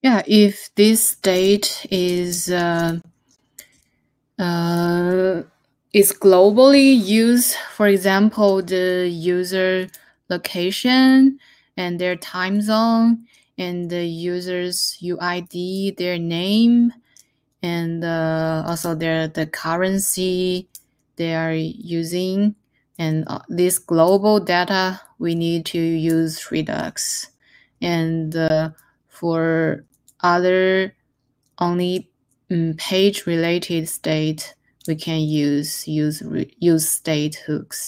Yeah, if this state is globally used, for example, the user location and their time zone and the user's UID, their name, and also the currency they are using, and this global data we need to use Redux. And for other only page related state, we can use state hooks.